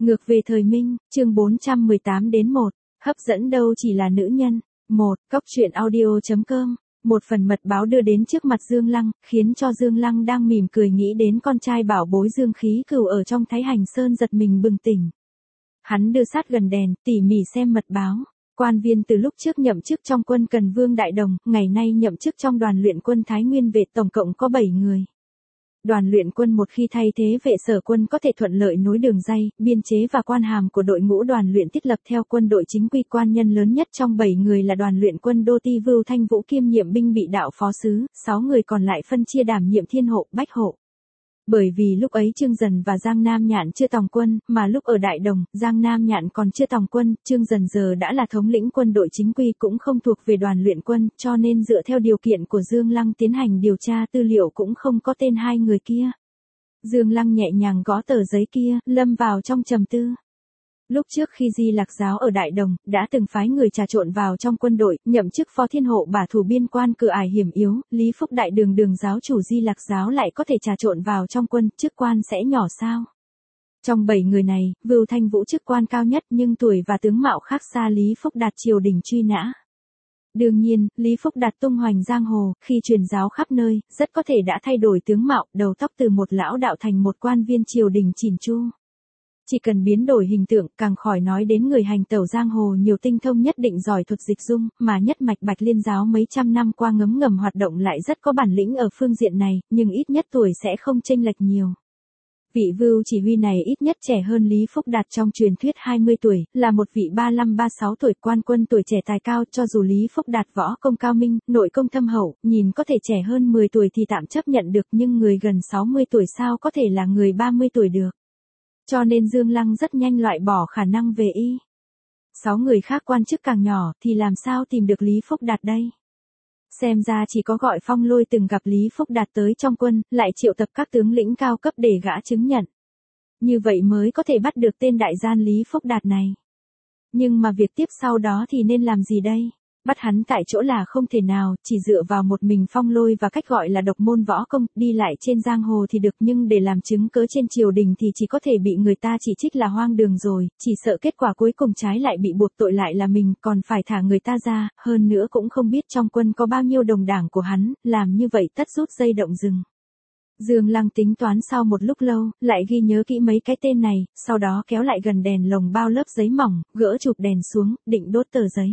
Ngược về thời Minh, chương 418-1, hấp dẫn đâu chỉ là nữ nhân. 1. Cóc truyện audio.com. Một phần mật báo đưa đến trước mặt Dương Lăng, khiến cho Dương Lăng đang mỉm cười nghĩ đến con trai bảo bối Dương Khí Cửu ở trong Thái Hành Sơn giật mình bừng tỉnh. Hắn đưa sát gần đèn, tỉ mỉ xem mật báo. Quan viên từ lúc trước nhậm chức trong quân Cần Vương Đại Đồng, ngày nay nhậm chức trong đoàn luyện quân Thái Nguyên Vệ tổng cộng có 7 người. Đoàn luyện quân một khi thay thế vệ sở quân có thể thuận lợi nối đường ray, biên chế và quan hàm của đội ngũ đoàn luyện thiết lập theo quân đội chính quy. Quan nhân lớn nhất trong 7 người là đoàn luyện quân Đô Ti Vưu Thanh Vũ kiêm nhiệm binh bị đạo phó sứ, 6 người còn lại phân chia đảm nhiệm thiên hộ, bách hộ. Bởi vì lúc ấy Trương Dần và Giang Nam Nhạn chưa tòng quân, mà lúc ở Đại Đồng, Giang Nam Nhạn còn chưa tòng quân, Trương Dần giờ đã là thống lĩnh quân đội chính quy cũng không thuộc về đoàn luyện quân, cho nên dựa theo điều kiện của Dương Lăng tiến hành điều tra tư liệu cũng không có tên hai người kia. Dương Lăng nhẹ nhàng gõ tờ giấy kia, lâm vào trong trầm tư. Lúc trước khi Di Lạc Giáo ở Đại Đồng, đã từng phái người trà trộn vào trong quân đội, nhậm chức phó thiên hộ bả thủ biên quan cửa ải hiểm yếu, Lý Phúc Đại đường giáo chủ Di Lạc Giáo lại có thể trà trộn vào trong quân, chức quan sẽ nhỏ sao? Trong 7 người này, Vưu Thanh Vũ chức quan cao nhất nhưng tuổi và tướng mạo khác xa Lý Phúc Đạt triều đình truy nã. Đương nhiên, Lý Phúc Đạt tung hoành giang hồ, khi truyền giáo khắp nơi, rất có thể đã thay đổi tướng mạo, đầu tóc từ một lão đạo thành một quan viên triều đình chỉn chu. Chỉ cần biến đổi hình tượng, càng khỏi nói đến người hành tẩu giang hồ nhiều tinh thông nhất định giỏi thuật dịch dung, mà nhất mạch Bạch Liên giáo mấy trăm năm qua ngấm ngầm hoạt động lại rất có bản lĩnh ở phương diện này, nhưng ít nhất tuổi sẽ không chênh lệch nhiều. Vị Vưu chỉ huy này ít nhất trẻ hơn Lý Phúc Đạt trong truyền thuyết 20 tuổi, là một vị 35-36 tuổi quan quân tuổi trẻ tài cao. Cho dù Lý Phúc Đạt võ công cao minh, nội công thâm hậu, nhìn có thể trẻ hơn 10 tuổi thì tạm chấp nhận được, nhưng người gần 60 tuổi sao có thể là người 30 tuổi được. Cho nên Dương Lăng rất nhanh loại bỏ khả năng về y. 6 người khác quan chức càng nhỏ thì làm sao tìm được Lý Phúc Đạt đây? Xem ra chỉ có gọi Phong Lôi từng gặp Lý Phúc Đạt tới trong quân, lại triệu tập các tướng lĩnh cao cấp để gã chứng nhận. Như vậy mới có thể bắt được tên đại gian Lý Phúc Đạt này. Nhưng mà việc tiếp sau đó thì nên làm gì đây? Bắt hắn tại chỗ là không thể nào, chỉ dựa vào một mình Phong Lôi và cách gọi là độc môn võ công, đi lại trên giang hồ thì được, nhưng để làm chứng cớ trên triều đình thì chỉ có thể bị người ta chỉ trích là hoang đường rồi, chỉ sợ kết quả cuối cùng trái lại bị buộc tội lại là mình, còn phải thả người ta ra, hơn nữa cũng không biết trong quân có bao nhiêu đồng đảng của hắn, làm như vậy tất rút dây động rừng. Dương Lăng tính toán sau một lúc lâu, lại ghi nhớ kỹ mấy cái tên này, sau đó kéo lại gần đèn lồng bao lớp giấy mỏng, gỡ chụp đèn xuống, định đốt tờ giấy.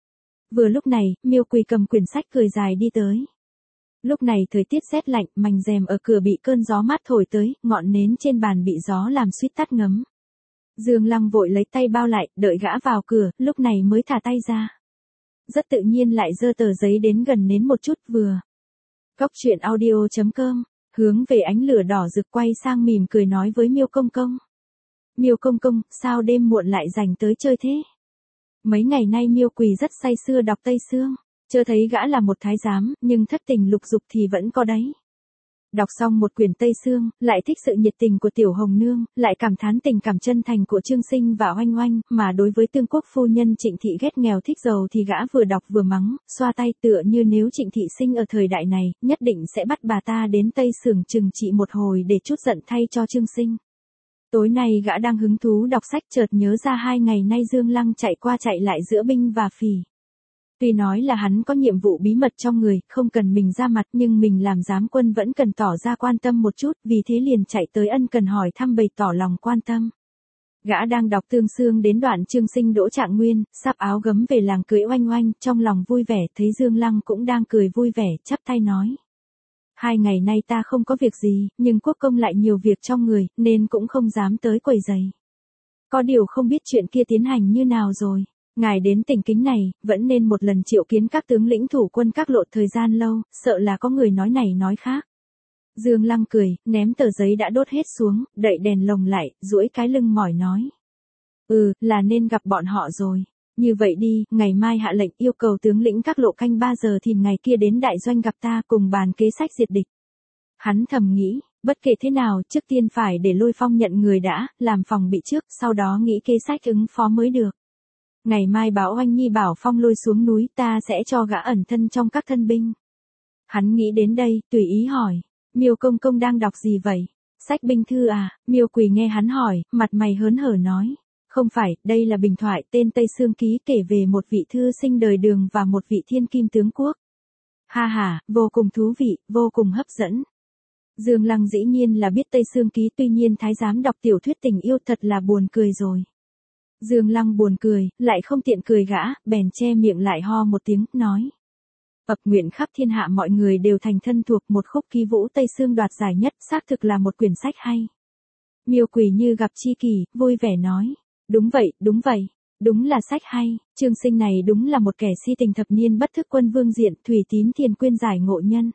Vừa lúc này, Miêu Quỳ cầm quyển sách cười dài đi tới. Lúc này thời tiết rét lạnh, mành rèm ở cửa bị cơn gió mát thổi tới, ngọn nến trên bàn bị gió làm suýt tắt ngấm. Dương Lăng vội lấy tay bao lại, đợi gã vào cửa, lúc này mới thả tay ra. Rất tự nhiên lại giơ tờ giấy đến gần nến một chút vừa. Cóc truyện audio.com, hướng về ánh lửa đỏ rực quay sang mỉm cười nói với Miêu Công Công. Miêu Công Công, sao đêm muộn lại rảnh tới chơi thế? Mấy ngày nay Miêu Quỳ rất say sưa đọc Tây Sương, chưa thấy gã là một thái giám, nhưng thất tình lục dục thì vẫn có đấy. Đọc xong một quyển Tây Sương, lại thích sự nhiệt tình của Tiểu Hồng Nương, lại cảm thán tình cảm chân thành của Trương Sinh và Oanh Oanh, mà đối với Tương Quốc phu nhân Trịnh Thị ghét nghèo thích giàu thì gã vừa đọc vừa mắng, xoa tay tựa như nếu Trịnh Thị sinh ở thời đại này, nhất định sẽ bắt bà ta đến Tây Sưởng trừng trị một hồi để chút giận thay cho Trương Sinh. Tối nay gã đang hứng thú đọc sách chợt nhớ ra 2 ngày nay Dương Lăng chạy qua chạy lại giữa binh và phỉ. Tuy nói là hắn có nhiệm vụ bí mật trong người, không cần mình ra mặt, nhưng mình làm giám quân vẫn cần tỏ ra quan tâm một chút, vì thế liền chạy tới ân cần hỏi thăm bày tỏ lòng quan tâm. Gã đang đọc Tương Sương đến đoạn Trương Sinh đỗ Trạng Nguyên, sắp áo gấm về làng cưới Oanh Oanh, trong lòng vui vẻ, thấy Dương Lăng cũng đang cười vui vẻ, chắp tay nói. 2 ngày nay ta không có việc gì, nhưng quốc công lại nhiều việc trong người, nên cũng không dám tới quầy giày. Có điều không biết chuyện kia tiến hành như nào rồi. Ngài đến tỉnh Kính này, vẫn nên một lần triệu kiến các tướng lĩnh thủ quân các lộ thời gian lâu, sợ là có người nói này nói khác. Dương Lăng cười, ném tờ giấy đã đốt hết xuống, đậy đèn lồng lại, duỗi cái lưng mỏi nói. Là nên gặp bọn họ rồi. Như vậy đi, ngày mai hạ lệnh yêu cầu tướng lĩnh các lộ canh 3 giờ thì ngày kia đến đại doanh gặp ta cùng bàn kế sách diệt địch. Hắn thầm nghĩ, bất kể thế nào, trước tiên phải để Lôi Phong nhận người đã, làm phòng bị trước, sau đó nghĩ kế sách ứng phó mới được. Ngày mai bảo Oanh Nhi bảo Phong Lôi xuống núi, ta sẽ cho gã ẩn thân trong các thân binh. Hắn nghĩ đến đây, tùy ý hỏi, Miêu Công Công đang đọc gì vậy? Sách binh thư à? Miêu Quỳ nghe hắn hỏi, mặt mày hớn hở nói. Không phải, đây là bình thoại tên Tây Sương Ký kể về một vị thư sinh đời Đường và một vị thiên kim tướng quốc. Ha ha, vô cùng thú vị, vô cùng hấp dẫn. Dương Lăng dĩ nhiên là biết Tây Sương Ký, tuy nhiên thái giám đọc tiểu thuyết tình yêu thật là buồn cười rồi. Dương Lăng buồn cười, lại không tiện cười gã, bèn che miệng lại ho một tiếng, nói. Ập nguyện khắp thiên hạ mọi người đều thành thân thuộc một khúc ký vũ Tây Sương đoạt giải nhất, xác thực là một quyển sách hay. Miêu Quỳ như gặp tri kỷ, vui vẻ nói. Đúng vậy, đúng là sách hay, Trương Sinh này đúng là một kẻ si tình thập niên bất thức quân vương diện, thủy tín thiền quyên giải ngộ nhân.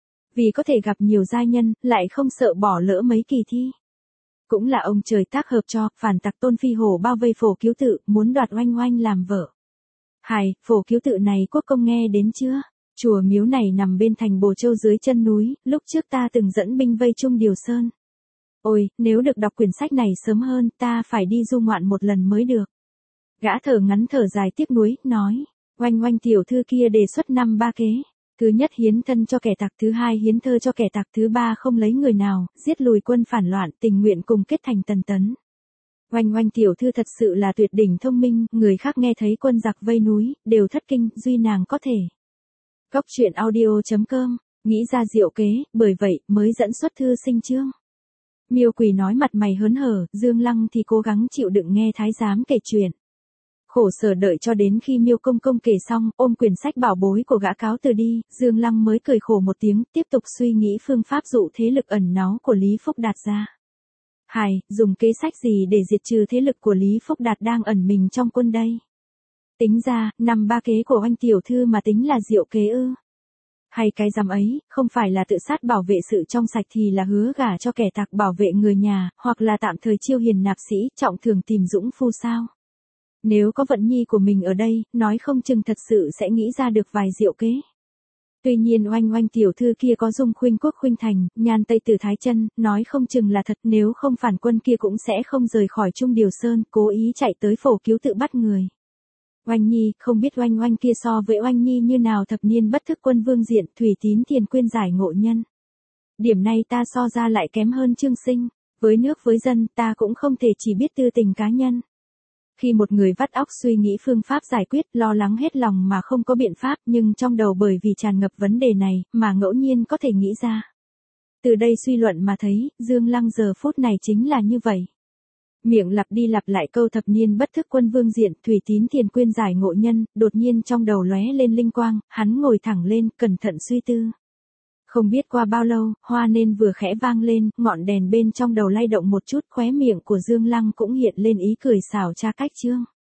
Vì có thể gặp nhiều giai nhân, lại không sợ bỏ lỡ mấy kỳ thi. Cũng là ông trời tác hợp cho, phản tặc Tôn Phi Hổ bao vây Phổ Cứu Tự, muốn đoạt Oanh Oanh làm vợ. Hài, Phổ Cứu Tự này quốc công nghe đến chưa? Chùa miếu này nằm bên thành Bồ Châu dưới chân núi, lúc trước ta từng dẫn binh vây Trung Điều Sơn. Ôi, nếu được đọc quyển sách này sớm hơn, ta phải đi du ngoạn một lần mới được. Gã thở ngắn thở dài tiếc nuối, nói. Oanh Oanh tiểu thư kia đề xuất 5-3 kế. Thứ nhất hiến thân cho kẻ tặc, thứ hai hiến thơ cho kẻ tặc, thứ ba không lấy người nào, giết lùi quân phản loạn, tình nguyện cùng kết thành tần tấn. Oanh Oanh tiểu thư thật sự là tuyệt đỉnh thông minh, người khác nghe thấy quân giặc vây núi, đều thất kinh, duy nàng có thể. Cốc truyện audio.com, nghĩ ra diệu kế, bởi vậy mới dẫn xuất thư sinh chương. Miêu Quỳ nói mặt mày hớn hở, Dương Lăng thì cố gắng chịu đựng nghe thái giám kể chuyện. Khổ sở đợi cho đến khi Miêu Công Công kể xong, ôm quyển sách bảo bối của gã cáo từ đi, Dương Lăng mới cười khổ một tiếng, tiếp tục suy nghĩ phương pháp dụ thế lực ẩn náu của Lý Phúc Đạt ra. Hài, dùng kế sách gì để diệt trừ thế lực của Lý Phúc Đạt đang ẩn mình trong quân đây? Tính ra, 5-3 kế của Oanh tiểu thư mà tính là diệu kế ư? Hay cái dám ấy, không phải là tự sát bảo vệ sự trong sạch thì là hứa gả cho kẻ tặc bảo vệ người nhà, hoặc là tạm thời chiêu hiền nạp sĩ, trọng thường tìm dũng phu sao? Nếu có Vận Nhi của mình ở đây, nói không chừng thật sự sẽ nghĩ ra được vài diệu kế. Tuy nhiên Oanh Oanh tiểu thư kia có dung khuynh quốc khuynh thành, nhan Tây Tử Thái Chân, nói không chừng là thật, nếu không phản quân kia cũng sẽ không rời khỏi Trung Điều Sơn, cố ý chạy tới Phổ Cứu Tự bắt người. Oanh Nhi, không biết Oanh Oanh kia so với Oanh Nhi như nào, thập niên bất thức quân vương diện, thủy tín thiền quyên giải ngộ nhân. Điểm này ta so ra lại kém hơn Trương Sinh, với nước với dân ta cũng không thể chỉ biết tư tình cá nhân. Khi một người vắt óc suy nghĩ phương pháp giải quyết, lo lắng hết lòng mà không có biện pháp, nhưng trong đầu bởi vì tràn ngập vấn đề này, mà ngẫu nhiên có thể nghĩ ra. Từ đây suy luận mà thấy, Dương Lăng giờ phút này chính là như vậy. Miệng lặp đi lặp lại câu thập niên bất thức quân vương diện, thủy tín thiền quyên giải ngộ nhân, đột nhiên trong đầu lóe lên linh quang, hắn ngồi thẳng lên, cẩn thận suy tư. Không biết qua bao lâu, hoa nến vừa khẽ vang lên, ngọn đèn bên trong đầu lay động một chút, khóe miệng của Dương Lăng cũng hiện lên ý cười xảo trá cách chương.